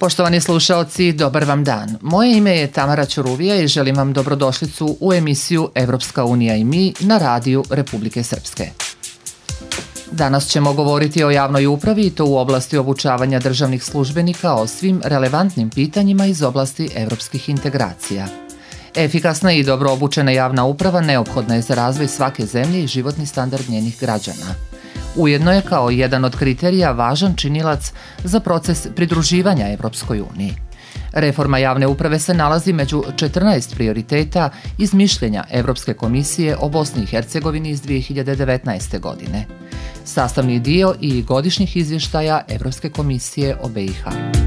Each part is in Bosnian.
Poštovani slušaoci, dobar vam dan. Moje ime je Tamara Ćuruvija i želim vam dobrodošlicu u emisiju Evropska unija i mi na radiju Republike Srpske. Danas ćemo govoriti o javnoj upravi i to u oblasti obučavanja državnih službenika o svim relevantnim pitanjima iz oblasti evropskih integracija. Efikasna i dobro obučena javna uprava neophodna je za razvoj svake zemlje i životni standard njenih građana. Ujedno je kao jedan od kriterija važan činilac za proces pridruživanja Evropskoj uniji. Reforma javne uprave se nalazi među 14 prioriteta iz mišljenja Evropske komisije o Bosni i Hercegovini iz 2019. godine. Sastavni dio i godišnjih izvještaja Evropske komisije o BiH.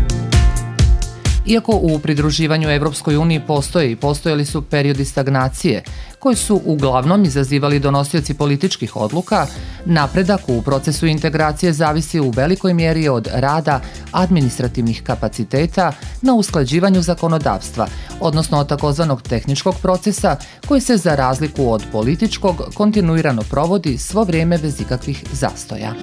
Iako u pridruživanju Evropskoj uniji postoje i postojali su periodi stagnacije, koji su uglavnom izazivali donosioci političkih odluka, napredak u procesu integracije zavisi u velikoj mjeri od rada administrativnih kapaciteta na usklađivanju zakonodavstva, odnosno od takozvanog tehničkog procesa koji se za razliku od političkog kontinuirano provodi svo vrijeme bez ikakvih zastoja.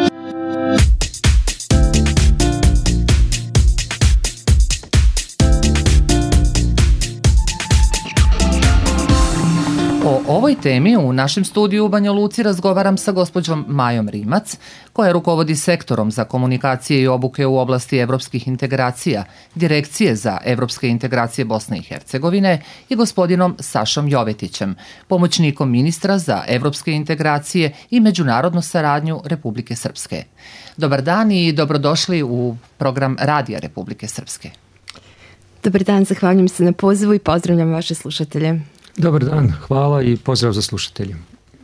O ovoj temi u našem studiju u Banja Luci razgovaram sa gospođom Majom Rimac, koja rukovodi sektorom za komunikacije i obuke u oblasti evropskih integracija, Direkcije za evropske integracije Bosne i Hercegovine i gospodinom Sašom Jovetićem, pomoćnikom ministra za evropske integracije i međunarodnu saradnju Republike Srpske. Dobar dan i dobrodošli u program Radija Republike Srpske. Dobar dan, zahvaljujem se na pozivu i pozdravljam vaše slušatelje. Dobar dan, hvala i pozdrav za slušatelje.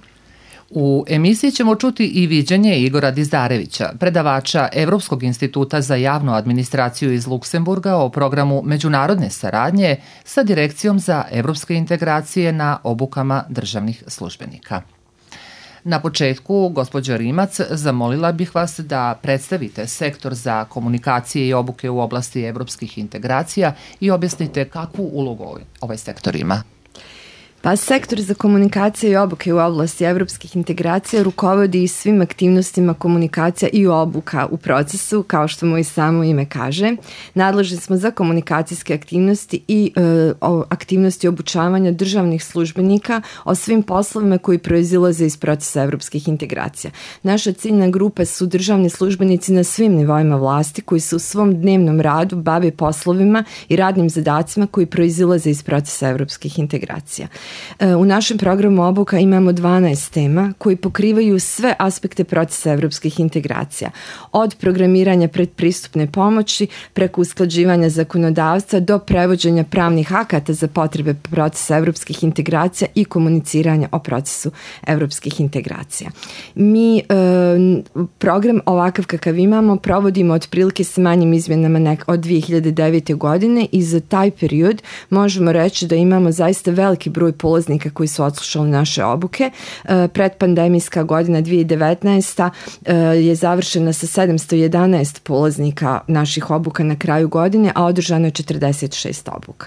U emisiji ćemo čuti i viđenje Igora Dizdarevića, predavača Evropskog instituta za javnu administraciju iz Luksemburga o programu međunarodne saradnje sa Direkcijom za evropske integracije na obukama državnih službenika. Na početku, gospođo Rimac, zamolila bih vas da predstavite sektor za komunikacije i obuke u oblasti evropskih integracija i objasnite kakvu ulogu ovaj sektor ima. Pa sektor za komunikacije i obuke u oblasti evropskih integracija rukovodi svim aktivnostima komunikacija i obuka u procesu, kao što mu i samo ime kaže. Nadležni smo za komunikacijske aktivnosti i aktivnosti obučavanja državnih službenika o svim poslovima koji proizilaze iz procesa evropskih integracija. Naša ciljna grupa su državni službenici na svim nivoima vlasti koji se u svom dnevnom radu bave poslovima i radnim zadacima koji proizilaze iz procesa evropskih integracija. U našem programu obuka imamo 12 tema koji pokrivaju sve aspekte procesa evropskih integracija. Od programiranja predpristupne pomoći, preko usklađivanja zakonodavstva do prevođenja pravnih akata za potrebe procesa evropskih integracija i komuniciranja o procesu evropskih integracija. Mi program ovakav kakav imamo provodimo otprilike s manjim izmjenama od 2009. godine i za taj period možemo reći da imamo zaista veliki broj polaznika koji su odslušali naše obuke. Predpandemijska godina 2019. Je završena sa 711 polaznika naših obuka na kraju godine, a održano je 46 obuka.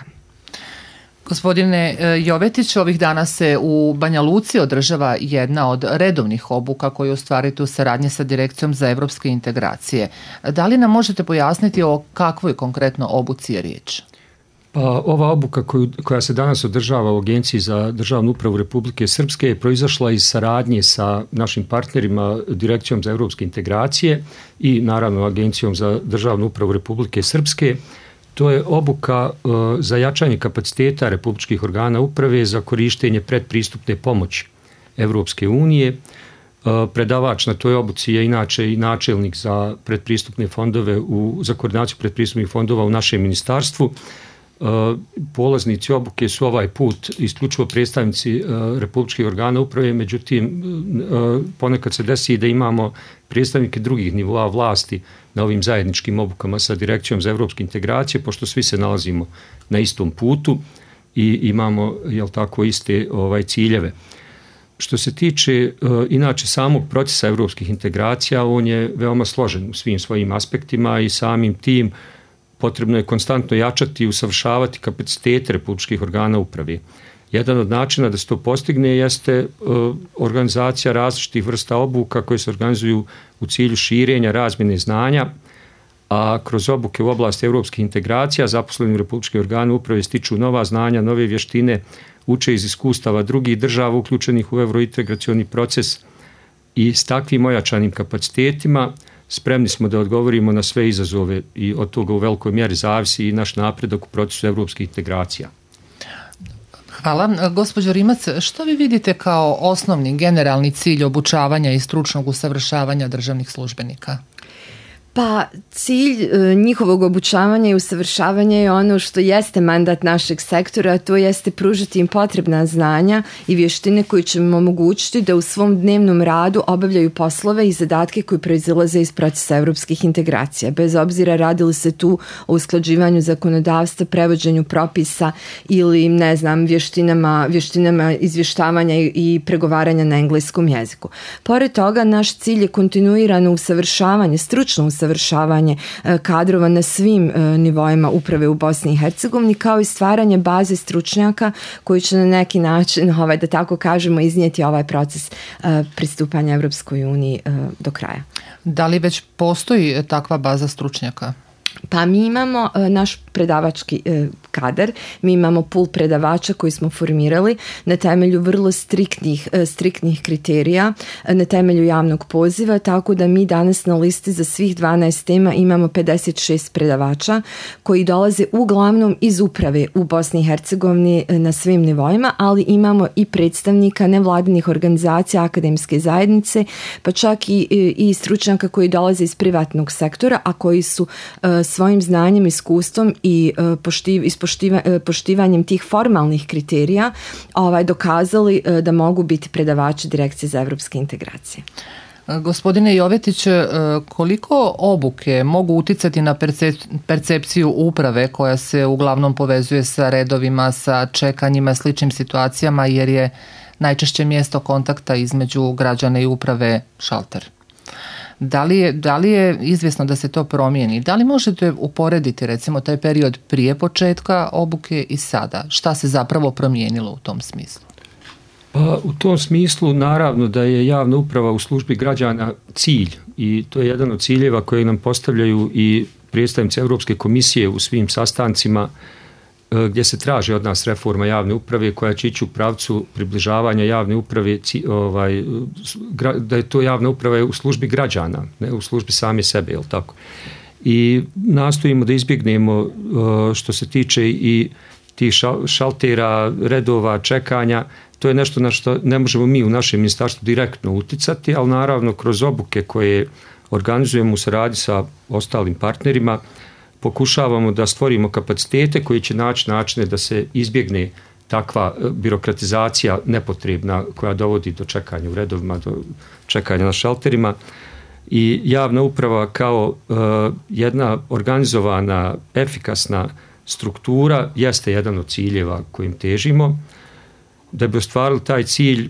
Gospodine Jovetić, ovih dana se u Banja Luci održava jedna od redovnih obuka koju ostvarite u saradnji sa Direkcijom za evropske integracije. Da li nam možete pojasniti o kakvoj konkretno obuci je riječ? Pa ova obuka koja se danas održava u Agenciji za državnu upravu Republike Srpske je proizašla iz saradnje sa našim partnerima Direkcijom za evropske integracije i naravno Agencijom za državnu upravu Republike Srpske. To je obuka za jačanje kapaciteta republičkih organa uprave za korištenje predpristupne pomoći Evropske unije. Predavač na toj obuci je inače i načelnik za predpristupne fondove, za koordinaciju predpristupnih fondova u našem ministarstvu. Polaznici obuke su ovaj put isključivo predstavnici republičkih organa uprave, međutim ponekad se desi da imamo predstavnike drugih nivoa vlasti na ovim zajedničkim obukama sa Direkcijom za evropske integracije, pošto svi se nalazimo na istom putu i imamo iste ciljeve. Što se tiče inače samog procesa evropskih integracija, on je veoma složen u svim svojim aspektima i samim tim potrebno je konstantno jačati i usavršavati kapacitete republičkih organa uprave. Jedan od načina da se to postigne jeste organizacija različitih vrsta obuka koje se organizuju u cilju širenja razmjene znanja, a kroz obuke u oblasti europskih integracija zaposleni u republičkim organu uprave stiču nova znanja, nove vještine, uče iz iskustava drugih država uključenih u eurointegracioni proces i s takvim ojačanim kapacitetima spremni smo da odgovorimo na sve izazove i od toga u velikoj mjeri zavisi i naš napredak u procesu europskih integracija. Hvala. Gospođo Rimac, što vi vidite kao osnovni generalni cilj obučavanja i stručnog usavršavanja državnih službenika? Pa cilj njihovog obučavanja i usavršavanja je ono što jeste mandat našeg sektora, a to jeste pružiti im potrebna znanja i vještine koje će im omogućiti da u svom dnevnom radu obavljaju poslove i zadatke koji proizilaze iz procesa europskih integracija. Bez obzira radili se tu o usklađivanju zakonodavstva, prevođenju propisa ili vještinama izvještavanja i pregovaranja na engleskom jeziku. Pored toga, naš cilj je kontinuirano usavršavanje, stručno usavršavanje kadrova na svim nivoima uprave u Bosni i Hercegovini, kao i stvaranje baze stručnjaka koji će na neki način, da tako kažemo, iznijeti ovaj proces pristupanja Evropskoj uniji do kraja. Da li već postoji takva baza stručnjaka? Pa mi imamo naš predavački kadar, mi imamo pool predavača koji smo formirali na temelju vrlo striktnih kriterija, na temelju javnog poziva, tako da mi danas na listi za svih 12 tema imamo 56 predavača koji dolaze uglavnom iz uprave u Bosni i Hercegovini na svim nivoima, ali imamo i predstavnika nevladinih organizacija, akademske zajednice, pa čak i stručnjaka koji dolaze iz privatnog sektora, a koji su svojim znanjem, iskustvom i poštivanjem tih formalnih kriterija dokazali da mogu biti predavači Direkcije za evropske integracije. Gospodine Jovetić, koliko obuke mogu uticati na percepciju uprave koja se uglavnom povezuje sa redovima, sa čekanjima, sličnim situacijama, jer je najčešće mjesto kontakta između građana i uprave šalter? Da li je izvjesno da se to promijeni? Da li možete uporediti recimo taj period prije početka obuke i sada? Šta se zapravo promijenilo u tom smislu? Pa, u tom smislu naravno da je javna uprava u službi građana cilj i to je jedan od ciljeva koje nam postavljaju i predstavnici Europske komisije u svim sastancima gdje se traži od nas reforma javne uprave koja će ići u pravcu približavanja javne uprave, da je to javna uprava u službi građana, ne u službi same sebe, jel tako? I nastojimo da izbjegnemo što se tiče i tih šaltera, redova, čekanja. To je nešto na što ne možemo mi u našem ministarstvu direktno uticati, ali naravno kroz obuke koje organizujemo u saradnji sa ostalim partnerima pokušavamo da stvorimo kapacitete koji će naći načine da se izbjegne takva birokratizacija nepotrebna koja dovodi do čekanja u redovima, do čekanja na šalterima. I javna uprava kao jedna organizovana, efikasna struktura jeste jedan od ciljeva kojim težimo. Da bi ostvarili taj cilj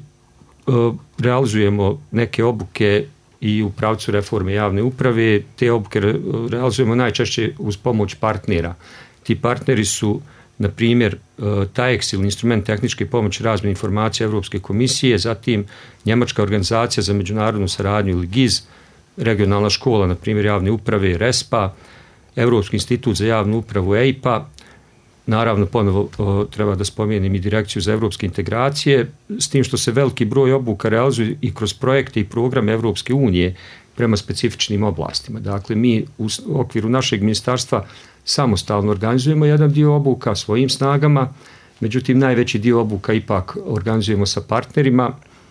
realizujemo neke obuke i u pravcu reforme javne uprave. Te obuke realizujemo najčešće uz pomoć partnera. Ti partneri su, na primjer, TAEX ili instrument tehničke pomoći razmjene informacija Europske komisije, zatim Njemačka organizacija za međunarodnu saradnju ili GIZ, regionalna škola, na primjer, javne uprave RESPA, Europski institut za javnu upravu EIPA, naravno ponovo treba da spomenem i Direkciju za evropske integracije, s tim što se veliki broj obuka realizuje i kroz projekte i programe Evropske unije prema specifičnim oblastima. Dakle, mi u okviru našeg ministarstva samostalno organizujemo jedan dio obuka svojim snagama, međutim najveći dio obuka ipak organizujemo sa partnerima,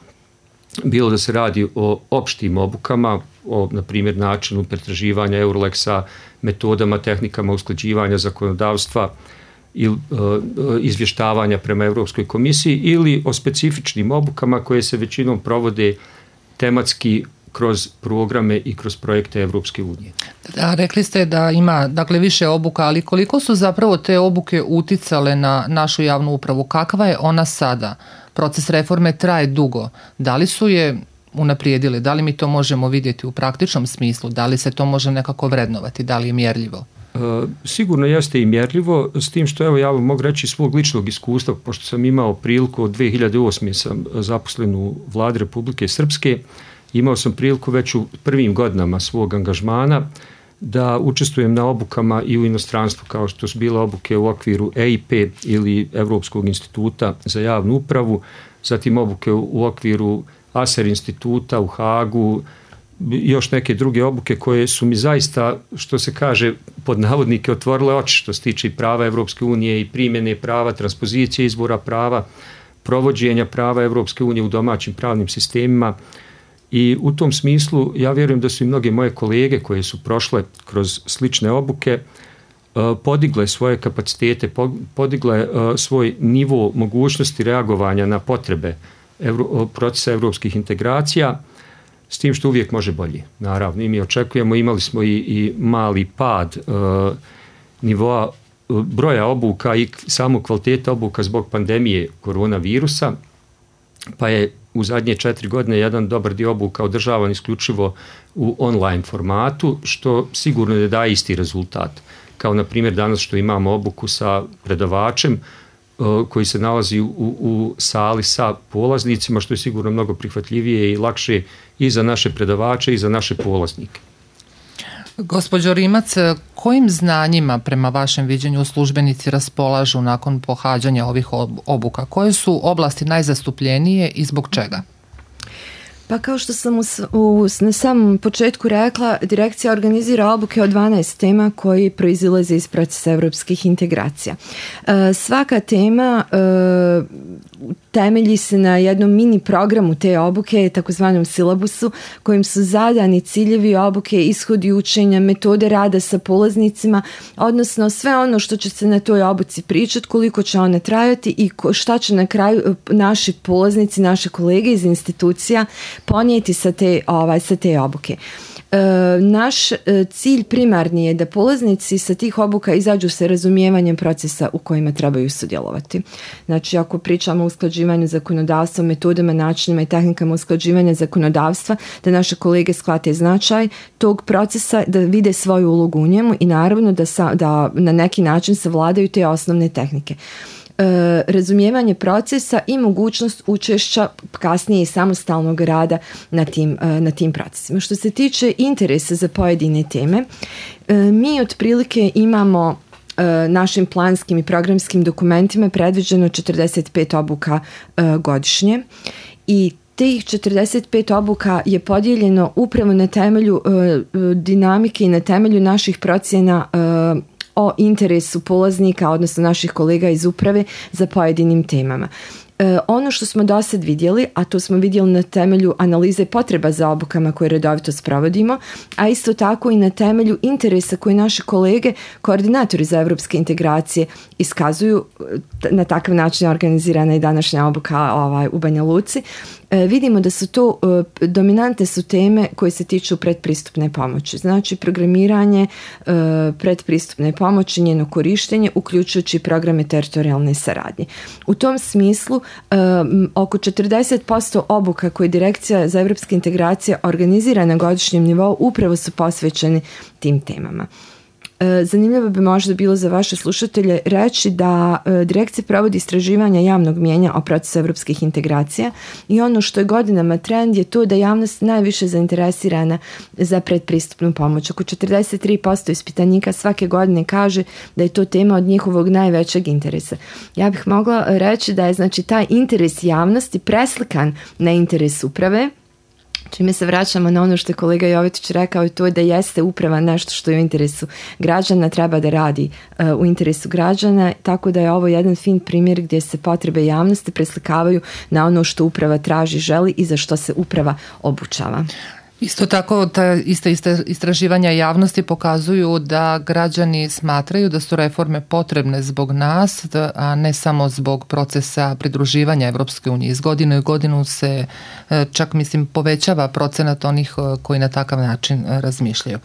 bilo da se radi o opštim obukama, o, na primjer, načinu pretraživanja Euroleksa, metodama, tehnikama usklađivanja zakonodavstva i izvještavanja prema Europskoj komisiji, ili o specifičnim obukama koje se većinom provode tematski kroz programe i kroz projekte Europske unije. Da, rekli ste da ima više obuka, ali koliko su zapravo te obuke uticale na našu javnu upravu? Kakva je ona sada? Proces reforme traje dugo. Da li su je unaprijedili? Da li mi to možemo vidjeti u praktičnom smislu? Da li se to može nekako vrednovati? Da li je mjerljivo? Sigurno jeste i mjerljivo, s tim što evo ja vam mogu reći svog ličnog iskustva, pošto sam imao priliku od 2008. sam zaposlen u Vladi Republike Srpske, imao sam priliku već u prvim godinama svog angažmana da učestvujem na obukama i u inostranstvu, kao što su bile obuke u okviru EIP ili Evropskog instituta za javnu upravu, zatim obuke u okviru ASER instituta u Hagu, još neke druge obuke koje su mi zaista, što se kaže, pod navodnike otvorile oči što se tiče prava Evropske unije i primjene prava, transpozicije izvora prava, provođenja prava Evropske unije u domaćim pravnim sistemima. I u tom smislu ja vjerujem da su i mnoge moje kolege koje su prošle kroz slične obuke podigle svoje kapacitete, podigle svoj nivo mogućnosti reagovanja na potrebe procesa evropskih integracija, s tim što uvijek može bolje. Naravno, i mi očekujemo, imali smo i mali pad nivoa broja obuka i samu kvaliteta obuka zbog pandemije koronavirusa, pa je u zadnje 4 godine jedan dobar dio obuka održavan isključivo u online formatu, što sigurno ne daje isti rezultat. Kao na primjer danas što imamo obuku sa predavačem koji se nalazi u sali sa polaznicima, što je sigurno mnogo prihvatljivije i lakše i za naše predavače i za naše polaznike. Gospođo Rimac, kojim znanjima prema vašem viđenju službenici raspolažu nakon pohađanja ovih obuka? Koje su oblasti najzastupljenije i zbog čega? Pa kao što sam na samom početku rekla, direkcija organizira obuke od 12 tema koji proizilaze iz procesa evropskih integracija. Svaka tema temelji se na jednom mini programu te obuke, takozvanom silabusu, kojim su zadani ciljevi obuke, ishodi učenja, metode rada sa polaznicima, odnosno sve ono što će se na toj obuci pričati, koliko će ona trajati i šta će na kraju naši polaznici, naše kolege iz institucija ponijeti sa te obuke. Naš cilj primarni je da polaznici sa tih obuka izađu sa razumijevanjem procesa u kojima trebaju sudjelovati. Znači, ako pričamo o usklađivanju zakonodavstva, metodama, načinima i tehnikama usklađivanja zakonodavstva, da naše kolege shvate značaj tog procesa, da vide svoju ulogu u njemu i naravno da na neki način savladaju te osnovne tehnike. Razumijevanje procesa i mogućnost učešća kasnije i samostalnog rada na tim procesima. Što se tiče interesa za pojedine teme, mi otprilike imamo našim planskim i programskim dokumentima predviđeno 45 obuka godišnje i tih 45 obuka je podijeljeno upravo na temelju dinamike i na temelju naših procjena o interesu polaznika, odnosno naših kolega iz uprave za pojedinim temama. Ono što smo do sad vidjeli, a to smo vidjeli na temelju analize potreba za obukama koje redovito sprovodimo, a isto tako i na temelju interesa koje naše kolege, koordinatori za evropske integracije, iskazuju. Na takav način organizirana i današnja obuka u Banja Luci. Vidimo da su to dominante su teme koje se tiču predpristupne pomoći. Znači programiranje predpristupne pomoći, njeno korištenje, uključujući programe teritorijalne saradnje. U tom smislu oko 40% obuka koje Direkcija za evropske integracije organizira na godišnjem nivou upravo su posvećene tim temama. Zanimljivo bi možda bilo za vaše slušatelje reći da direkcija provodi istraživanja javnog mijenja o procesu evropskih integracija i ono što je godinama trend je to da javnost najviše zainteresirana za predpristupnu pomoć. Oko 43% ispitanika svake godine kaže da je to tema od njihovog najvećeg interesa. Ja bih mogla reći da je znači taj interes javnosti preslikan na interes uprave, čime se vraćamo na ono što je kolega Jovetić rekao, i to je da jeste uprava nešto što je u interesu građana, treba da radi u interesu građana, tako da je ovo jedan fin primjer gdje se potrebe javnosti preslikavaju na ono što uprava traži, želi i za što se uprava obučava. Isto tako, ta ista istraživanja javnosti pokazuju da građani smatraju da su reforme potrebne zbog nas, a ne samo zbog procesa pridruživanja Evropske unije. Iz godine u godinu se čak, povećava procenat onih koji na takav način razmišljaju.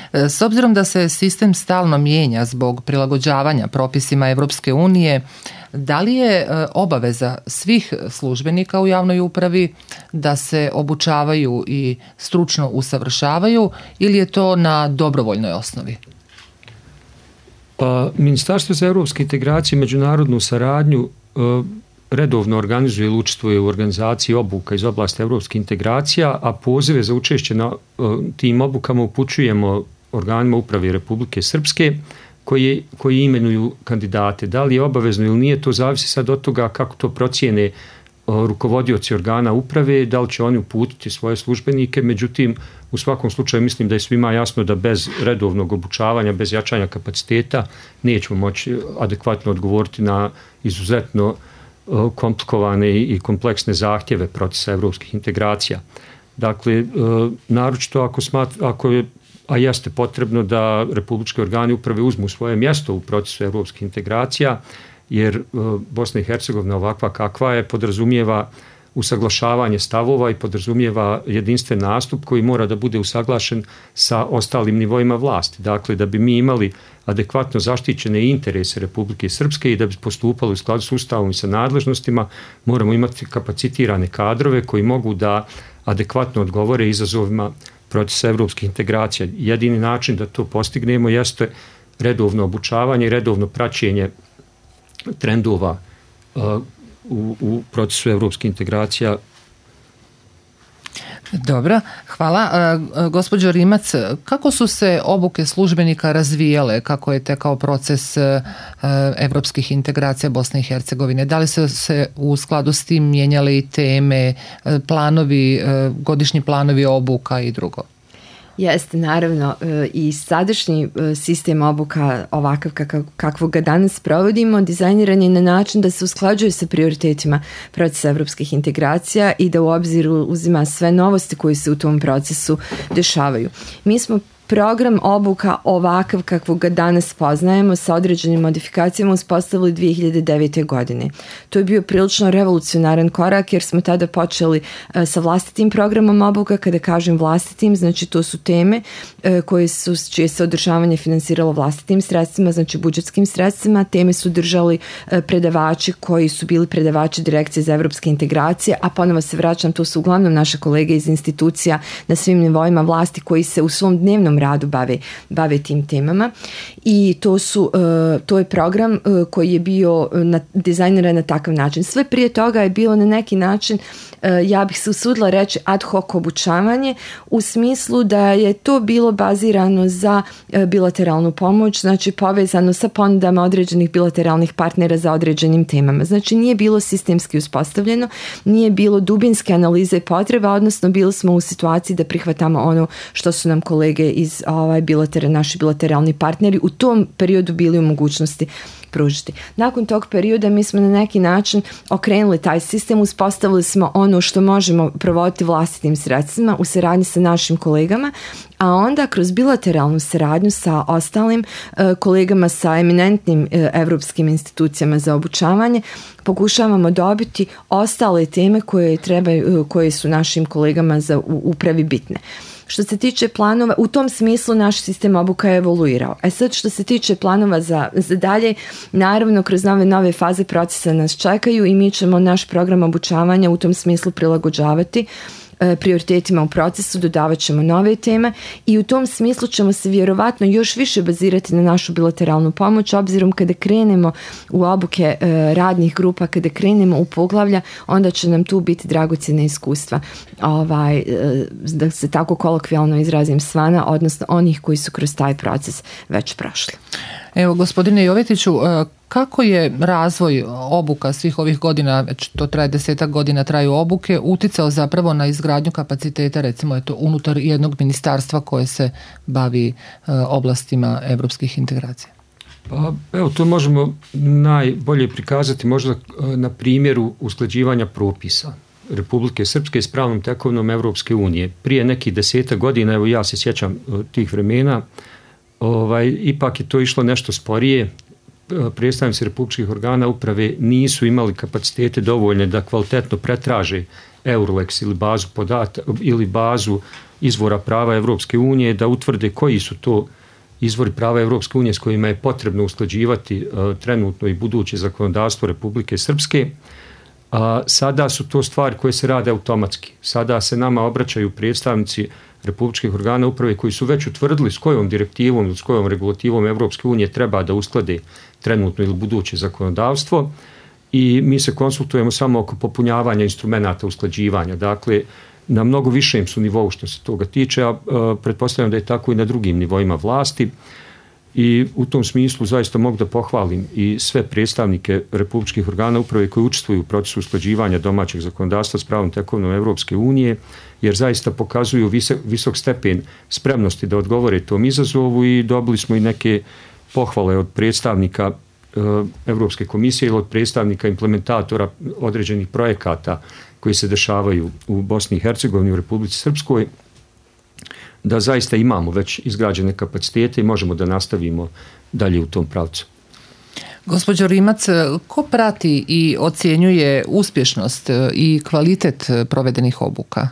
S obzirom da se sistem stalno mijenja zbog prilagođavanja propisima Evropske unije, da li je obaveza svih službenika u javnoj upravi da se obučavaju i stručno usavršavaju ili je to na dobrovoljnoj osnovi? Pa, Ministarstvo za evropske integracije i međunarodnu saradnju redovno organizuje ili učestvuje u organizaciji obuka iz oblasti evropskih integracija, a pozive za učešće na tim obukama upućujemo organima uprave Republike Srpske koji imenuju kandidate. Da li je obavezno ili nije, to zavisi sad od toga kako to procijene rukovodioci organa uprave, da li će oni uputiti svoje službenike, međutim u svakom slučaju mislim da je svima jasno da bez redovnog obučavanja, bez jačanja kapaciteta nećemo moći adekvatno odgovoriti na izuzetno komplikovane i kompleksne zahtjeve procesa evropskih integracija. Dakle, naročito ako je, a jeste potrebno da republički organi uprave uzmu svoje mjesto u procesu evropskih integracija, jer Bosna i Hercegovina ovakva kakva je podrazumijeva usaglašavanje stavova i podrazumijeva jedinstven nastup koji mora da bude usaglašen sa ostalim nivoima vlasti. Dakle, da bi mi imali adekvatno zaštićene interese Republike Srpske i da bi postupali u skladu s Ustavom i sa nadležnostima, moramo imati kapacitirane kadrove koji mogu da adekvatno odgovore izazovima procesa evropskih integracija. Jedini način da to postignemo jeste redovno obučavanje i redovno praćenje trendova u procesu evropskih integracija. Dobro, hvala. Gospođo Rimac, kako su se obuke službenika razvijale, kako je tekao proces evropskih integracija Bosne i Hercegovine? Da li se u skladu s tim mijenjale i teme, planovi, godišnji planovi obuka i drugo? Jeste, naravno, i sadašnji sistem obuka ovakav kakvog ga danas provodimo dizajniran je na način da se usklađuje sa prioritetima procesa evropskih integracija i da u obzir uzima sve novosti koje se u tom procesu dešavaju. Mi smo program obuka ovakav kakvog ga danas poznajemo sa određenim modifikacijama uspostavili 2009. godine. To je bio prilično revolucionaran korak jer smo tada počeli sa vlastitim programom obuka. Kada kažem vlastitim, znači to su teme čije se održavanje finansiralo vlastitim sredstvima, znači budžetskim sredstvima. Teme su držali predavači koji su bili predavači Direkcije za evropske integracije, a ponovo se vraćam, to su uglavnom naše kolege iz institucija na svim nivoima vlasti koji se u svom dnevnom radu bave tim temama i to je program koji je bio dizajniran na takav način. Sve prije toga je bilo na neki način, ja bih se usudila reći, ad hoc obučavanje u smislu da je to bilo bazirano za bilateralnu pomoć, znači povezano sa ponudama određenih bilateralnih partnera za određenim temama. Znači nije bilo sistemski uspostavljeno, nije bilo dubinske analize potreba, odnosno bili smo u situaciji da prihvatamo ono što su nam kolege iz naši bilateralni partneri u tom periodu bili u mogućnosti pružiti. Nakon tog perioda mi smo na neki način okrenuli taj sistem, uspostavili smo ono što možemo provoditi vlastitim sredstvima u saradnji sa našim kolegama, a onda kroz bilateralnu saradnju sa ostalim kolegama sa eminentnim evropskim institucijama za obučavanje pokušavamo dobiti ostale teme koje su našim kolegama za upravi bitne. Što se tiče planova, u tom smislu naš sistem obuka je evoluirao. Sad što se tiče planova za dalje, naravno kroz nove faze procesa nas čekaju i mi ćemo naš program obučavanja u tom smislu prilagođavati prioritetima u procesu, dodavat ćemo nove teme i u tom smislu ćemo se vjerovatno još više bazirati na našu bilateralnu pomoć, obzirom kada krenemo u obuke radnih grupa, kada krenemo u poglavlja, onda će nam tu biti dragocjena iskustva, da se tako kolokvijalno izrazim, svana, odnosno onih koji su kroz taj proces već prošli. Evo, gospodine Jovetiću, kako je razvoj obuka svih ovih godina, već to traje 10 godina, traju obuke, uticao zapravo na izgradnju kapaciteta, recimo unutar jednog ministarstva koje se bavi oblastima evropskih integracija? Pa, evo, to možemo najbolje prikazati možda na primjeru usklađivanja propisa Republike Srpske s pravnom tekovinom Evropske unije. Prije nekih 10 godina, evo ja se sjećam tih vremena, ipak je to išlo nešto sporije. Predstavnici republičkih organa uprave nisu imali kapacitete dovoljne da kvalitetno pretraže Eurolex ili bazu izvora prava Evropske unije, da utvrde koji su to izvori prava Evropske unije s kojima je potrebno usklađivati trenutno i buduće zakonodavstvo Republike Srpske. Sada su to stvari koje se rade automatski. Sada se nama obraćaju predstavnici republičkih organa uprave koji su već utvrdili s kojom direktivom ili s kojom regulativom Evropske unije treba da usklade trenutno ili buduće zakonodavstvo i mi se konsultujemo samo oko popunjavanja instrumenata usklađivanja. Dakle, na mnogo višem su nivou što se toga tiče, a pretpostavljam da je tako i na drugim nivoima vlasti. I u tom smislu zaista mogu da pohvalim i sve predstavnike republičkih organa uprave koji učestvuju u procesu usklađivanja domaćeg zakonodavstva s pravnom tekovinom Evropske unije, jer zaista pokazuju visok stepen spremnosti da odgovore tom izazovu i dobili smo i neke pohvale od predstavnika Evropske komisije ili od predstavnika implementatora određenih projekata koji se dešavaju u Bosni i Hercegovini, u Republici Srpskoj, da zaista imamo već izgrađene kapacitete i možemo da nastavimo dalje u tom pravcu. Gospođo Rimac, ko prati i ocjenjuje uspješnost i kvalitet provedenih obuka?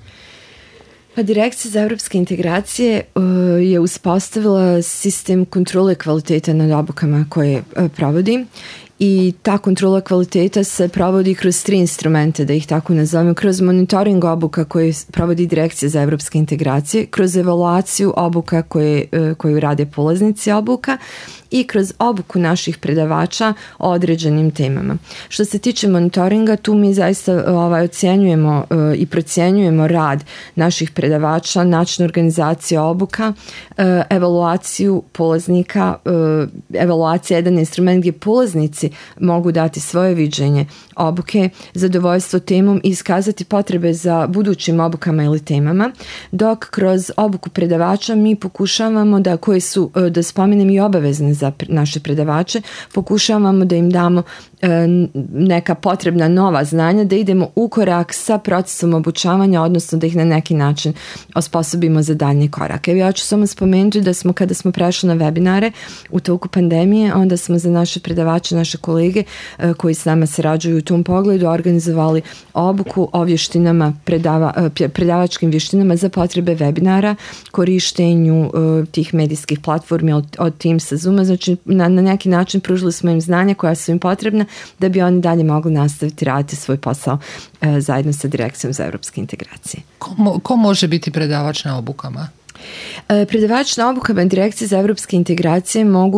Pa Direkcija za evropske integracije je uspostavila sistem kontrole kvalitete nad obukama koje provodi i ta kontrola kvaliteta se provodi kroz 3 instrumente, da ih tako nazovem, kroz monitoring obuka koje provodi Direkcija za evropske integracije, kroz evaluaciju obuka koju rade polaznici obuka i kroz obuku naših predavača o određenim temama. Što se tiče monitoringa, tu mi zaista ocjenjujemo i procjenjujemo rad naših predavača, način organizacije obuka, evaluaciju polaznika. Evaluacija je jedan instrument gdje polaznici mogu dati svoje viđenje obuke, zadovoljstvo temom i iskazati potrebe za budućim obukama ili temama, dok kroz obuku predavača mi pokušavamo koje su, da spomenem, i obavezne za naše predavače, pokušavamo da im damo neka potrebna nova znanja, da idemo u korak sa procesom obučavanja, odnosno da ih na neki način osposobimo za daljnje korake. Ja ću samo spomenuti da smo, kada smo prešli na webinare u toku pandemije, onda smo za naše predavače, naše kolege koji s nama sarađuju u tom pogledu organizovali obuku o vještinama, predavačkim vještinama za potrebe webinara, korištenju tih medijskih platformi od Teamsa, Zooma. Znači na neki način pružili smo im znanja koja su im potrebna da bi oni dalje mogli nastaviti raditi svoj posao zajedno sa Direkcijom za evropske integracije. Ko može biti predavač na obukama? Predavač na obukama Direkcije za evropske integracije mogu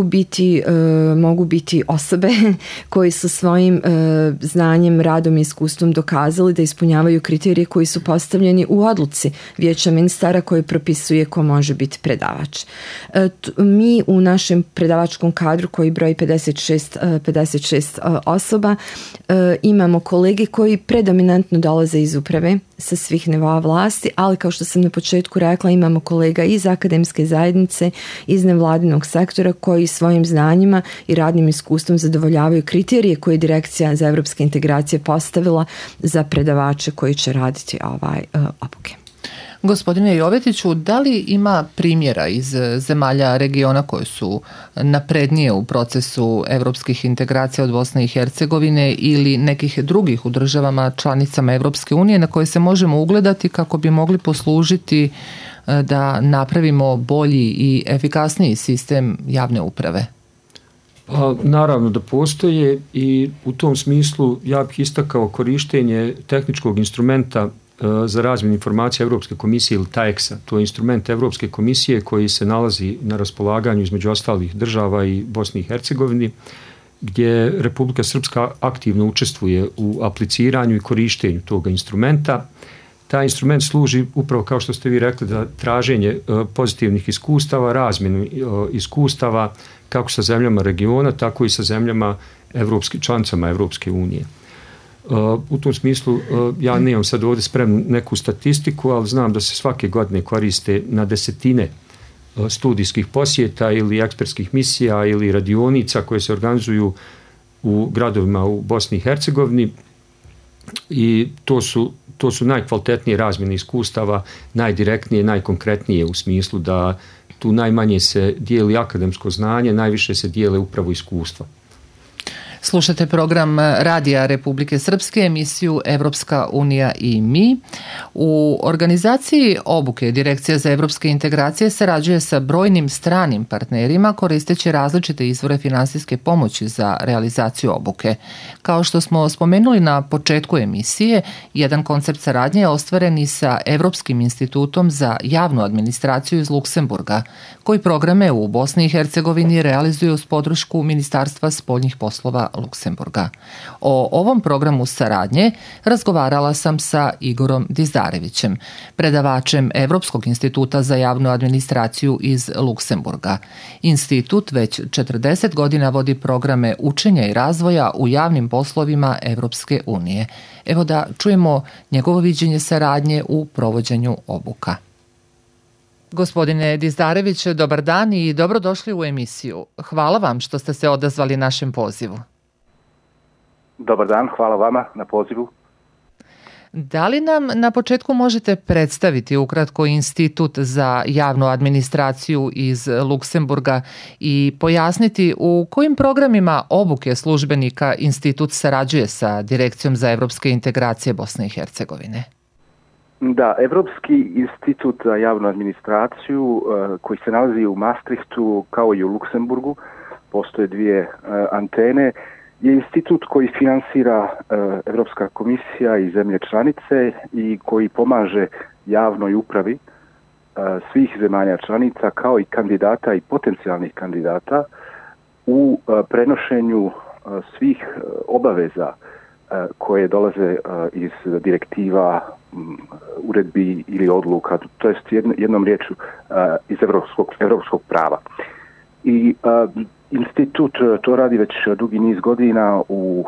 biti osobe koji su svojim znanjem, radom i iskustvom dokazali da ispunjavaju kriterije koji su postavljeni u odluci Vijeća ministara koji propisuje ko može biti predavač. Mi u našem predavačkom kadru koji broji 56 osoba imamo kolege koji predominantno dolaze iz uprave sa svih nivoa vlasti, ali kao što sam na početku rekla, imamo kolega iz akademske zajednice, iz nevladinog sektora koji svojim znanjima i radnim iskustvom zadovoljavaju kriterije koje je Direkcija za evropske integracije postavila za predavače koji će raditi obuke. Gospodine Jovetiću, da li ima primjera iz zemalja regiona koje su naprednije u procesu evropskih integracija od Bosne i Hercegovine ili nekih drugih u državama članicama Evropske unije na koje se možemo ugledati kako bi mogli poslužiti da napravimo bolji i efikasniji sistem javne uprave? Pa, naravno da postoje i u tom smislu ja bih istakao korištenje tehničkog instrumenta za razmjenu informacija Evropske komisije ili TAEX-a. To je instrument Evropske komisije koji se nalazi na raspolaganju između ostalih država i Bosni i Hercegovini, gdje Republika Srpska aktivno učestvuje u apliciranju i korištenju toga instrumenta. Taj instrument služi upravo, kao što ste vi rekli, za traženje pozitivnih iskustava, razmjenu iskustava kako sa zemljama regiona, tako i sa zemljama članicama Evropske unije. U tom smislu ja nemam sad ovdje spremnu neku statistiku, ali znam da se svake godine koriste na desetine studijskih posjeta ili ekspertskih misija ili radionica koje se organizuju u gradovima u Bosni i Hercegovini i to su najkvalitetnije razmjene iskustava, najdirektnije, najkonkretnije u smislu da tu najmanje se dijeli akademsko znanje, najviše se dijele upravo iskustva. Slušate program Radija Republike Srpske, emisiju Evropska unija i mi. U organizaciji obuke Direkcija za evropske integracije sarađuje sa brojnim stranim partnerima koristeći različite izvore finansijske pomoći za realizaciju obuke. Kao što smo spomenuli na početku emisije, jedan koncept saradnje je ostvaren i sa Evropskim institutom za javnu administraciju iz Luksemburga, koji programe u Bosni i Hercegovini realizuju uz podršku Ministarstva spoljnih poslova Luksemburga. O ovom programu saradnje razgovarala sam sa Igorom Dizdarevićem, predavačem Evropskog instituta za javnu administraciju iz Luksemburga. Institut već 40 godina vodi programe učenja i razvoja u javnim poslovima Evropske unije. Evo da čujemo njegovo viđenje saradnje u provođenju obuka. Gospodine Dizdarević, dobar dan i dobrodošli u emisiju. Hvala vam što ste se odazvali našem pozivu. Dobar dan, hvala vama na pozivu. Da li nam na početku možete predstaviti ukratko Institut za javnu administraciju iz Luksemburga i pojasniti u kojim programima obuke službenika Institut sarađuje sa Direkcijom za evropske integracije Bosne i Hercegovine? Da, Evropski institut za javnu administraciju koji se nalazi u Maastrichtu kao i u Luksemburgu, postoje dvije antene, je institut koji finansira Evropska komisija i zemlje članice i koji pomaže javnoj upravi svih zemalja članica kao i kandidata i potencijalnih kandidata u prenošenju svih obaveza koje dolaze iz direktiva, uredbi ili odluka, to jest jednom riječju iz evropskog prava. I institut to radi već dugi niz godina u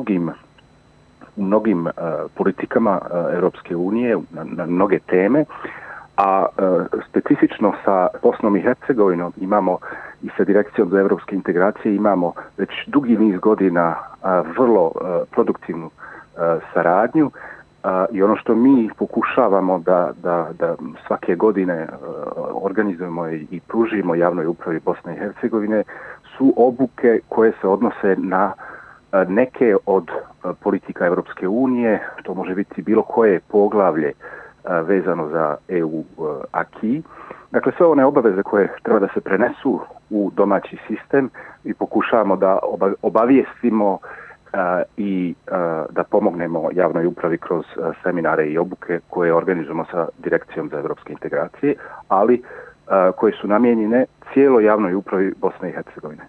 mnogim politikama Europske unije, na mnoge teme, a specifično sa Bosnom i Hercegovinom imamo i sa Direkcijom za evropske integracije imamo već dugi niz godina vrlo produktivnu saradnju i ono što mi pokušavamo da svake godine organizujemo i pružimo javnoj upravi Bosne i Hercegovine su obuke koje se odnose na neke od politika Evropske unije. To može biti bilo koje poglavlje vezano za EU acquis. Dakle, sve one obaveze koje treba da se prenesu u domaći sistem i pokušavamo da obavijestimo i da pomognemo javnoj upravi kroz seminare i obuke koje organizujemo sa Direkcijom za evropske integracije, ali koje su namijenjene cijeloj javnoj upravi Bosne i Hercegovine.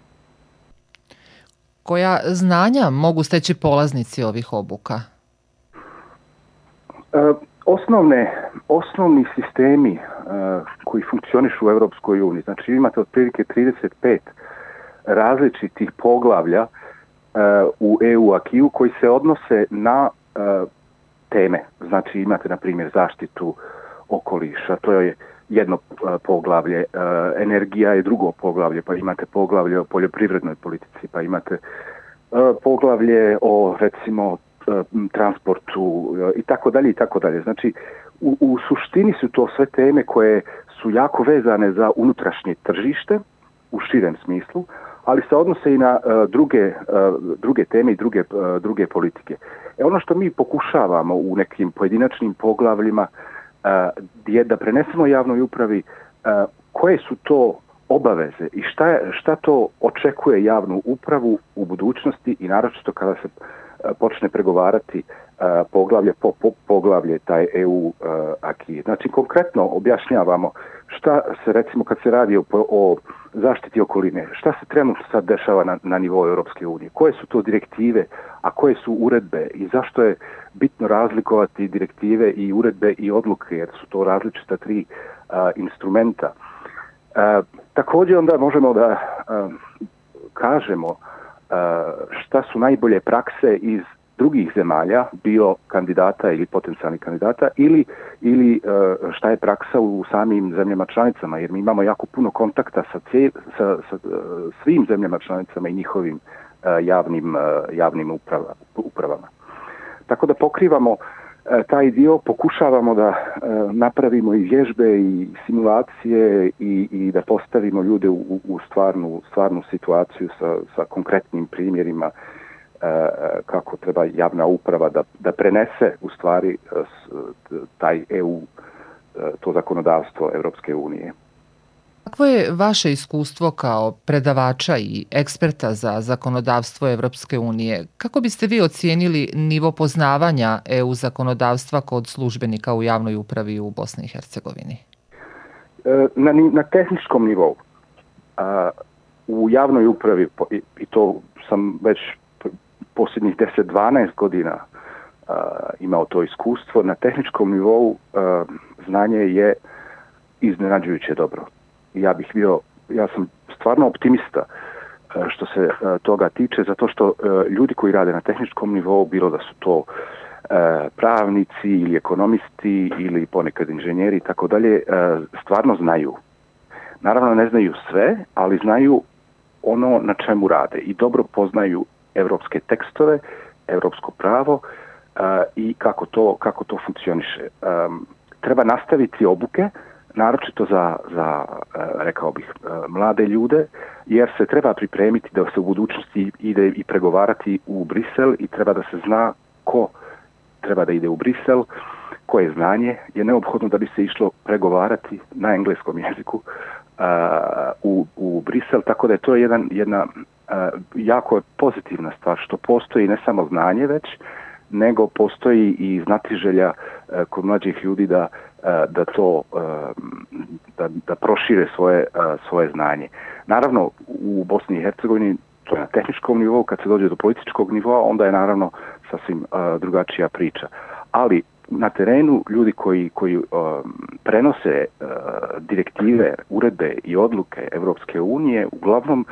Koja znanja mogu steći polaznici ovih obuka? Osnovni sistemi koji funkcionišu u Evropskoj uniji, znači imate otprilike 35 različitih poglavlja u EU acquis koji se odnose na teme. Znači imate na primjer zaštitu okoliša, to je jedno poglavlje, energija je drugo poglavlje, pa imate poglavlje o poljoprivrednoj politici, pa imate poglavlje o recimo transportu i tako dalje i tako dalje. Znači u suštini su to sve teme koje su jako vezane za unutrašnje tržište u širem smislu, ali se odnose i na druge teme i druge politike. Ono što mi pokušavamo u nekim pojedinačnim poglavljima je da prenesemo javnoj upravi koje su to obaveze i šta to očekuje javnu upravu u budućnosti i naročito kada se počne pregovarati poglavlje po poglavlje taj EU acquis. Znači konkretno objašnjavamo šta se recimo kad se radi o zaštiti okoline, šta se trenutno sad dešava na nivou Europske unije, koje su to direktive, a koje su uredbe i zašto je bitno razlikovati direktive i uredbe i odluke, jer su to različita tri instrumenta. Također onda možemo da kažemo šta su najbolje prakse iz drugih zemalja, bilo kandidata ili potencijalnih kandidata, ili šta je praksa u samim zemljama članicama, jer mi imamo jako puno kontakta sa svim zemljama članicama i njihovim javnim upravama. Tako da pokrivamo taj dio, pokušavamo da napravimo i vježbe i simulacije i da postavimo ljude u stvarnu situaciju sa konkretnim primjerima kako treba javna uprava da prenese u stvari taj EU, to zakonodavstvo Evropske unije. Kakvo je vaše iskustvo kao predavača i eksperta za zakonodavstvo Evropske unije? Kako biste vi ocijenili nivo poznavanja EU zakonodavstva kod službenika u javnoj upravi u Bosni i Hercegovini? Na tehničkom nivou u javnoj upravi, i to sam već posljednjih 10-12 godina imao to iskustvo. Na tehničkom nivou znanje je iznenađujuće dobro. Ja sam stvarno optimista što se toga tiče, zato što ljudi koji rade na tehničkom nivou, bilo da su to pravnici ili ekonomisti ili ponekad inženjeri i tako dalje, stvarno znaju. Naravno ne znaju sve, ali znaju ono na čemu rade i dobro poznaju europske tekstove, europsko pravo i kako to funkcioniše. Treba nastaviti obuke, naročito za rekao bih, mlade ljude, jer se treba pripremiti da se u budućnosti ide i pregovarati u Brisel i treba da se zna ko treba da ide u Brisel, koje znanje je neophodno da bi se išlo pregovarati na engleskom jeziku u Brisel, tako da je to jedna jako pozitivna stvar što postoji ne samo znanje već, nego postoji i znatiželja kod mlađih ljudi da prošire svoje znanje. Naravno, u Bosni i Hercegovini to je na tehničkom nivou, kad se dođe do političkog nivoa, onda je naravno sasvim drugačija priča. Ali na terenu ljudi koji prenose direktive, uredbe i odluke Evropske unije uglavnom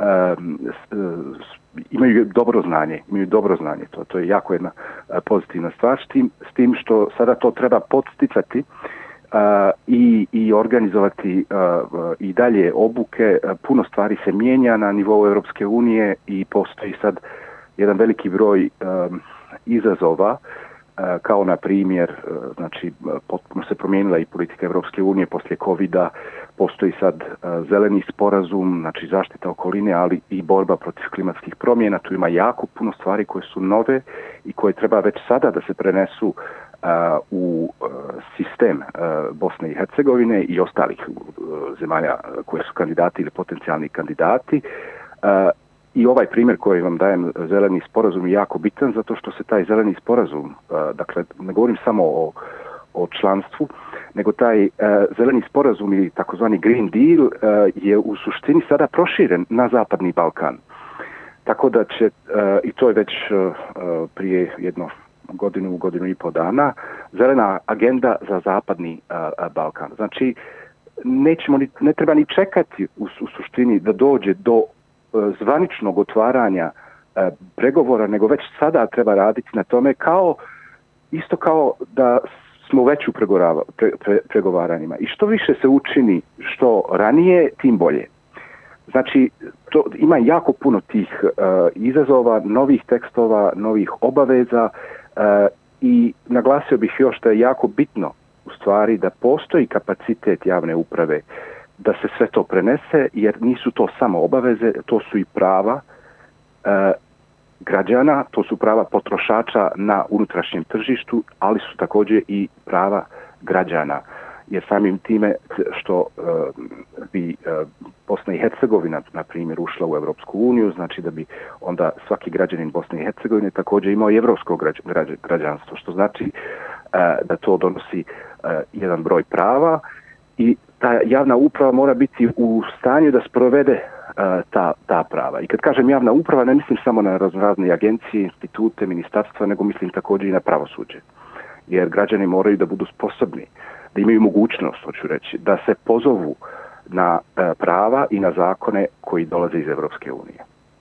imaju dobro znanje. To je jako jedna pozitivna stvar, s tim što sada to treba podsticati i organizovati i dalje obuke. Puno stvari se mijenja na nivou Europske unije i postoji sad jedan veliki broj izazova, kao na primjer, znači potpuno se promijenila i politika Europske unije poslije covida, postoji sad zeleni sporazum, znači zaštita okoline, ali i borba protiv klimatskih promjena. Tu ima jako puno stvari koje su nove i koje treba već sada da se prenesu u sistem Bosne i Hercegovine i ostalih zemalja koje su kandidati ili potencijalni kandidati. I ovaj primjer koji vam dajem, zeleni sporazum, je jako bitan zato što se taj zeleni sporazum, dakle ne govorim samo o članstvu, nego taj zeleni sporazum ili takozvani Green Deal je u suštini sada proširen na Zapadni Balkan. Tako da će, i to je već prije godinu i pol dana, zelena agenda za Zapadni Balkan. Znači, ne treba ni čekati u suštini da dođe do zvaničnog otvaranja pregovora, nego već sada treba raditi na tome, isto kao da smo već u pregovaranjima. I što više se učini što ranije, tim bolje. Znači, ima jako puno tih izazova, novih tekstova, novih obaveza i naglasio bih još da je jako bitno u stvari da postoji kapacitet javne uprave da se sve to prenese, jer nisu to samo obaveze, to su i prava građana, to su prava potrošača na unutrašnjem tržištu, ali su također i prava građana. Jer samim time što bi Bosna i Hercegovina, na primjer, ušla u Europsku uniju, znači da bi onda svaki građanin Bosne i Hercegovine također imao i evropsko građanstvo, što znači da to donosi jedan broj prava i ta javna uprava mora biti u stanju da sprovede ta prava. I kad kažem javna uprava, ne mislim samo na razne agencije, institute, ministarstva, nego mislim također i na pravosuđe. Jer građani moraju da budu sposobni, da imaju mogućnost, hoću reći, da se pozovu na prava i na zakone koji dolaze iz Evropske unije.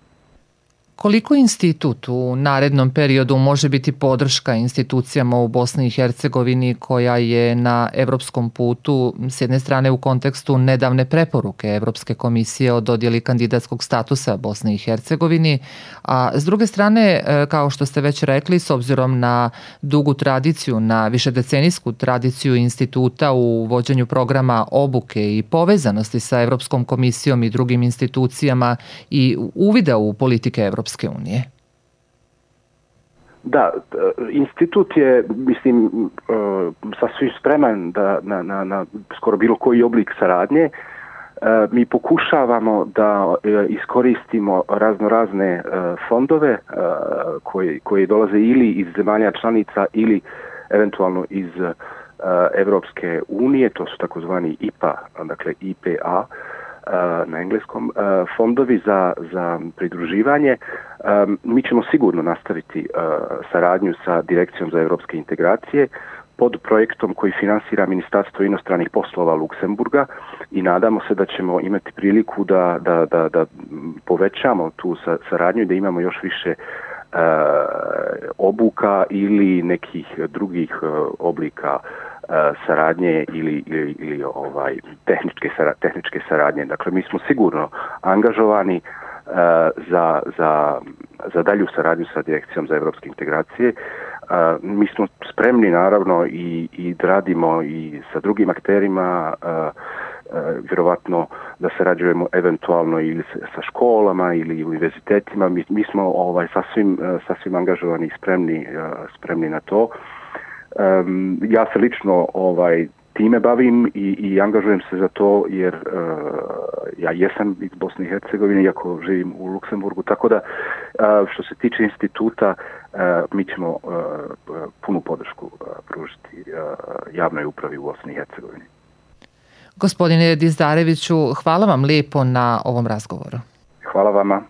Koliko institut u narednom periodu može biti podrška institucijama u Bosni i Hercegovini koja je na evropskom putu, s jedne strane u kontekstu nedavne preporuke Evropske komisije o dodjeli kandidatskog statusa Bosni i Hercegovini, a s druge strane, kao što ste već rekli, s obzirom na dugu tradiciju, na višedecenijsku tradiciju instituta u vođenju programa obuke i povezanosti sa Evropskom komisijom i drugim institucijama i uvida u politike Evropske unije? Da, institut je, mislim, sasvim spreman na skoro bilo koji oblik saradnje. Mi pokušavamo da iskoristimo razne fondove koji dolaze ili iz zemalja članica ili eventualno iz Evropske unije, to su takozvani IPA, dakle IPA na engleskom, fondovi za pridruživanje. Mi ćemo sigurno nastaviti saradnju sa Direkcijom za europske integracije pod projektom koji finansira Ministarstvo inostranih poslova Luksemburga i nadamo se da ćemo imati priliku da povećamo tu saradnju i da imamo još više obuka ili nekih drugih oblika saradnje ili tehničke saradnje. Dakle, mi smo sigurno angažovani za dalju saradnju sa Direkcijom za europske integracije. Mi smo spremni naravno i radimo i sa drugim akterima, vjerovatno da sarađujemo eventualno ili sa školama ili univerzitetima. Mi smo sasvim angažovani i spremni na to. Ja se lično time bavim i angažujem se za to jer ja jesam iz Bosne i Hercegovine, iako živim u Luksemburgu, tako da što se tiče instituta mi ćemo punu podršku pružiti javnoj upravi u Bosni i Hercegovini. Gospodine Dizdareviću, hvala vam lijepo na ovom razgovoru. Hvala vama.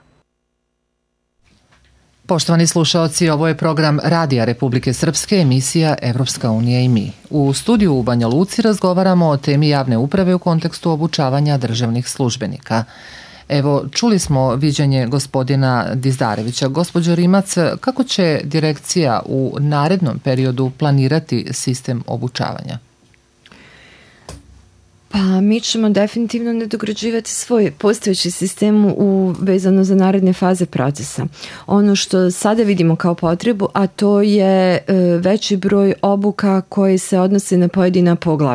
Poštovani slušaoci, ovo je program Radija Republike Srpske, emisija Evropska unija i mi. U studiju u Banja Luci razgovaramo o temi javne uprave u kontekstu obučavanja državnih službenika. Evo, čuli smo viđenje gospodina Dizdarevića. Gospođo Rimac, kako će direkcija u narednom periodu planirati sistem obučavanja? Pa mi ćemo definitivno nadograđivati svoj postojeći sistem vezano za naredne faze procesa. Ono što sada vidimo kao potrebu, a to je veći broj obuka koje se odnose na pojedina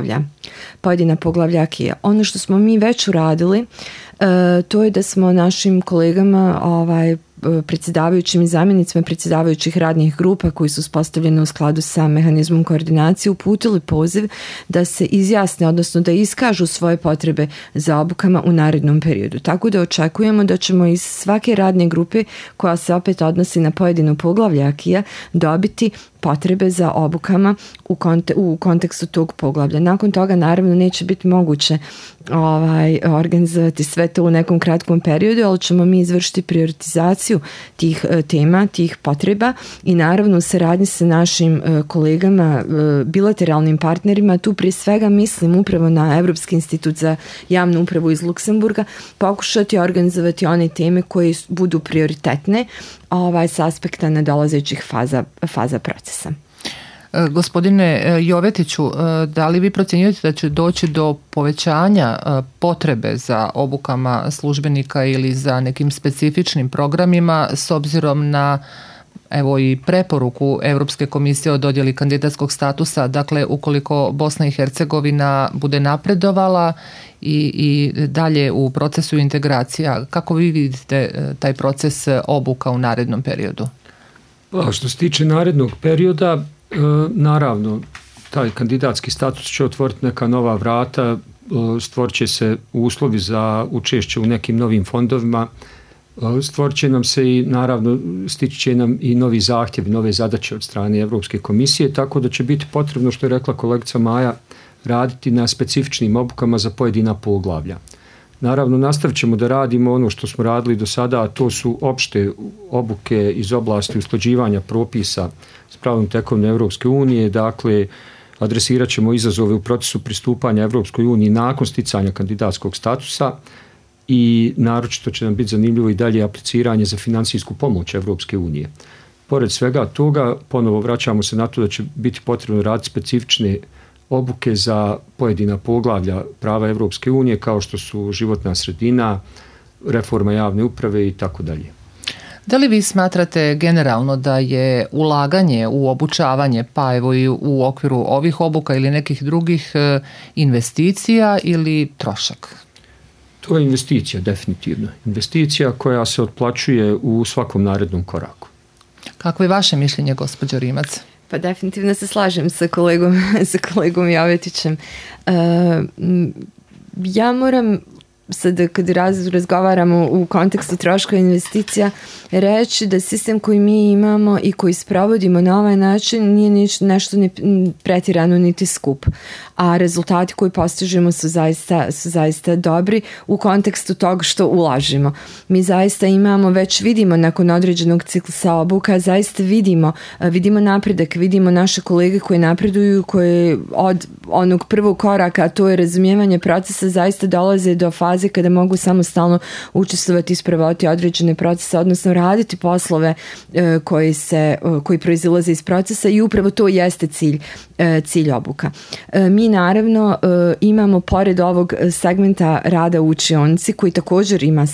poglavlja akija. Ono što smo mi već uradili, to je da smo našim kolegama predsjedavajućim i zamjenicima predsjedavajućih radnih grupa koji su uspostavljene u skladu sa mehanizmom koordinacije uputili poziv da se izjasne, odnosno da iskažu svoje potrebe za obukama u narednom periodu. Tako da očekujemo da ćemo iz svake radne grupe koja se opet odnosi na pojedino poglavlje akija dobiti potrebe za obukama u kontekstu tog poglavlja. Nakon toga naravno neće biti moguće organizovati sve to u nekom kratkom periodu, ali ćemo mi izvršiti prioritizaciju tih tema, tih potreba i naravno u saradnji sa našim kolegama, bilateralnim partnerima, tu prije svega mislim upravo na Evropski institut za javnu upravu iz Luksemburga, pokušati organizovati one teme koje budu prioritetne s aspekta nadolazećih faza procesa. Gospodine Jovetiću, da li vi procjenjujete da će doći do povećanja potrebe za obukama službenika ili za nekim specifičnim programima s obzirom na i preporuku Europske komisije o dodjeli kandidatskog statusa, dakle ukoliko Bosna i Hercegovina bude napredovala i dalje u procesu integracija, kako vi vidite taj proces obuka u narednom periodu? Što se tiče narednog perioda, naravno, taj kandidatski status će otvoriti neka nova vrata, stvorit će se uslovi za učešće u nekim novim fondovima, stvorit će nam se i naravno stići će nam i novi zahtjevi, nove zadaće od strane Europske komisije, tako da će biti potrebno, što je rekla kolegica Maja, raditi na specifičnim obukama za pojedina poglavlja. Naravno, nastavit ćemo da radimo ono što smo radili do sada, a to su opšte obuke iz oblasti usklađivanja propisa s pravnom tekovinom Europske unije, dakle, adresirat ćemo izazove u procesu pristupanja Europskoj uniji nakon sticanja kandidatskog statusa i naročito će nam biti zanimljivo i dalje apliciranje za financijsku pomoć Europske unije. Pored svega toga, ponovo vraćamo se na to da će biti potrebno raditi specifične obuke za pojedina poglavlja prava Europske unije kao što su životna sredina, reforma javne uprave i tako dalje. Da li vi smatrate generalno da je ulaganje u obučavanje, pa evo i u okviru ovih obuka ili nekih drugih investicija ili trošak? To je investicija, definitivno. Investicija koja se otplaćuje u svakom narednom koraku. Kako je vaše mišljenje, gospođo Rimac? Pa definitivno se slažem sa kolegom Jovetićem. Ja moram sad kad razgovaramo u kontekstu troškova investicija, reći da sistem koji mi imamo i koji sprovodimo na ovaj način nije nešto pretirano niti skup, a rezultati koji postižemo su zaista dobri u kontekstu toga što ulažemo. Mi zaista već vidimo nakon određenog ciklusa obuka, zaista vidimo napredak, vidimo naše kolege koji napreduju, koji od onog prvog koraka, a to je razumijevanje procesa, zaista dolaze do faze kada mogu samostalno učestvovati i sprovoditi određene procese, odnosno raditi poslove koji proizilaze iz procesa, i upravo to jeste cilj obuka. Mi naravno imamo pored ovog segmenta rada u učionici, koji također ima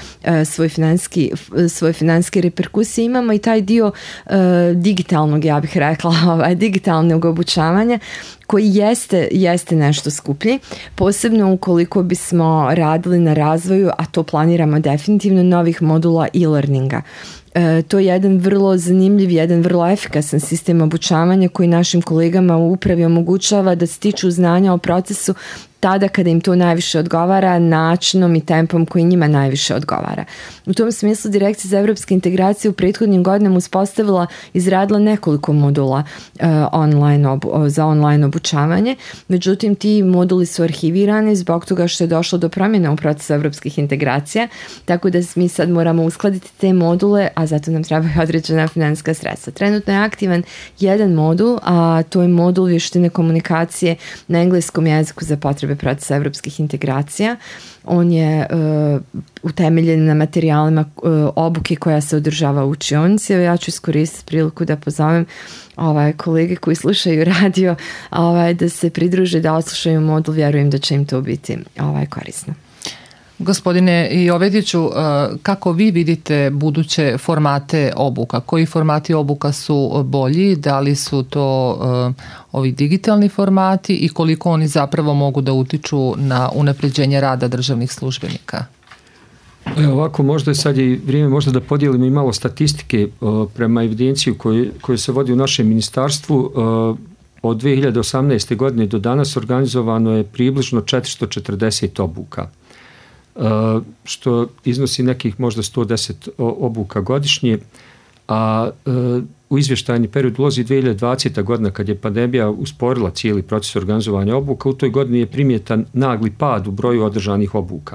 svoje financijske reperkusije, imamo i taj dio digitalnog, ja bih rekla, digitalnog obučavanja, koji jeste nešto skuplji, posebno ukoliko bismo radili na razvoju, a to planiramo definitivno, novih modula e-learninga. To je jedan vrlo zanimljiv, jedan vrlo efikasan sistem obučavanja koji našim kolegama u upravi omogućava da stiču znanja o procesu tada kada im to najviše odgovara, načinom i tempom koji njima najviše odgovara. U tom smislu Direkcija za evropske integracije u prethodnim godinama izradila nekoliko modula za online obučavanje, međutim ti moduli su arhivirani zbog toga što je došlo do promjena u procesu evropskih integracija, tako da mi sad moramo uskladiti te module, a zato nam trebaju određena financijska sredstva. Trenutno je aktivan jedan modul, a to je modul vještine komunikacije na engleskom jeziku za potrebe procesa evropskih integracija. On je utemeljen na materijalima obuke koja se održava u učionici. Ja ću iskoristiti priliku da pozovem kolege koji slušaju radio da se pridruže, da oslušaju modul. Vjerujem da će im to biti korisno. Gospodine Jovediću, kako vi vidite buduće formate obuka? Koji formati obuka su bolji? Da li su to ovi digitalni formati i koliko oni zapravo mogu da utiču na unapređenje rada državnih službenika? Ovako, možda je sad i vrijeme možda da podijelimo i malo statistike prema evidenciju koje se vodi u našem ministarstvu. Od 2018. godine do danas organizovano je približno 440 obuka, što iznosi nekih možda 110 obuka godišnje, a u izvještajni period ulazi 2020. godina kad je pandemija usporila cijeli proces organizovanja obuka. U toj godini je primjetan nagli pad u broju održanih obuka.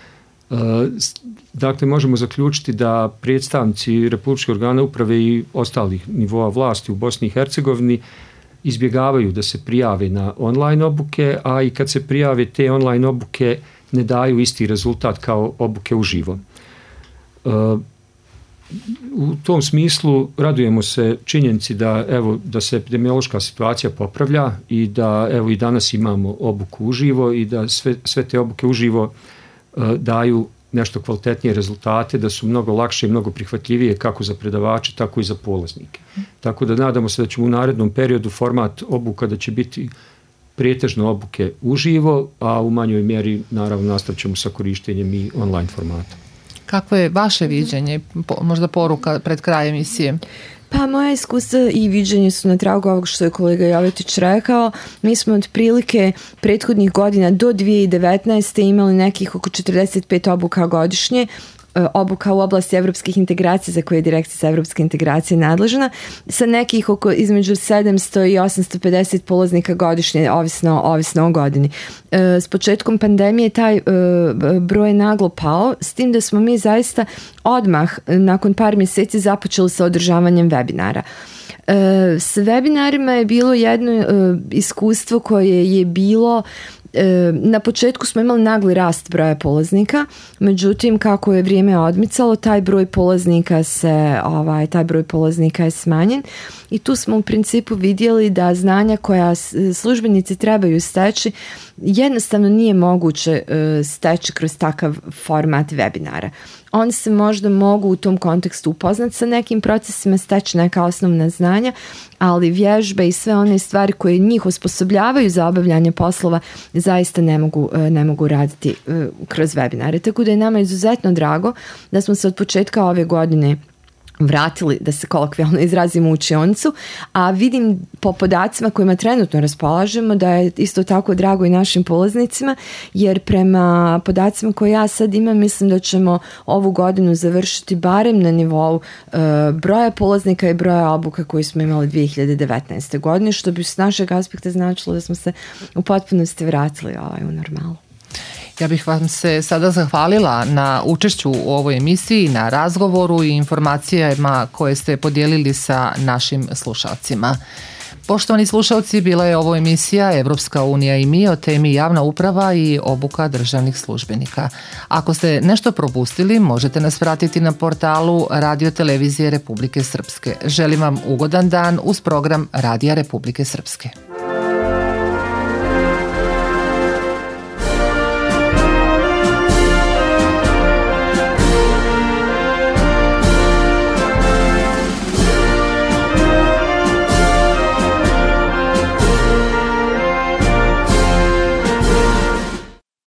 Dakle, možemo zaključiti da predstavnici republičkih organa uprave i ostalih nivoa vlasti u Bosni i Hercegovini izbjegavaju da se prijave na online obuke, a i kad se prijave te online obuke ne daju isti rezultat kao obuke uživo. U tom smislu radujemo se činjenici da se epidemiološka situacija popravlja i da i danas imamo obuku uživo i da sve te obuke uživo daju nešto kvalitetnije rezultate, da su mnogo lakše i mnogo prihvatljivije kako za predavače, tako i za polaznike. Tako da nadamo se da ćemo u narednom periodu format obuka da će biti pretežno obuke uživo, a u manjoj mjeri naravno nastavit ćemo sa korištenjem i online formata. Kakvo je vaše viđenje, možda poruka pred krajem emisije? Pa moja iskustva i viđenje su na tragu ovog što je kolega Jovetić rekao. Mi smo otprilike prethodnih godina do 2019. imali nekih oko 45 obuka godišnje, obuka u oblasti evropskih integracija za koje je Direkcija za evropske integracije nadležna, sa nekih oko između 700 i 850 polaznika godišnje, ovisno o godini. S početkom pandemije taj broj je naglo pao, s tim da smo mi zaista odmah nakon par mjeseci započeli sa održavanjem webinara. S webinarima je bilo jedno iskustvo koje je bilo, na početku smo imali nagli rast broja polaznika, međutim kako je vrijeme odmicalo, taj broj polaznika je smanjen i tu smo u principu vidjeli da znanja koja službenici trebaju steći jednostavno nije moguće steći kroz takav format webinara. Oni se možda mogu u tom kontekstu upoznati sa nekim procesima, steći neka osnovna znanja, ali vježbe i sve one stvari koje njih osposobljavaju za obavljanje poslova zaista ne mogu raditi kroz webinare. Tako da je nama izuzetno drago da smo se od početka ove godine vratili, da se kolokvijalno izrazimo, u učionicu, a vidim po podacima kojima trenutno raspolažemo da je isto tako drago i našim polaznicima, jer prema podacima koje ja sad imam, mislim da ćemo ovu godinu završiti barem na nivou broja polaznika i broja obuka koji smo imali 2019. godine, što bi s našeg aspekta značilo da smo se u potpunosti vratili u normalu. Ja bih vam se sada zahvalila na učešću u ovoj emisiji, na razgovoru i informacijama koje ste podijelili sa našim slušalcima. Poštovani slušalci, bila je ovo emisija Evropska unija i mi o temi javna uprava i obuka državnih službenika. Ako ste nešto propustili, možete nas pratiti na portalu Radio Televizije Republike Srpske. Želim vam ugodan dan uz program Radija Republike Srpske.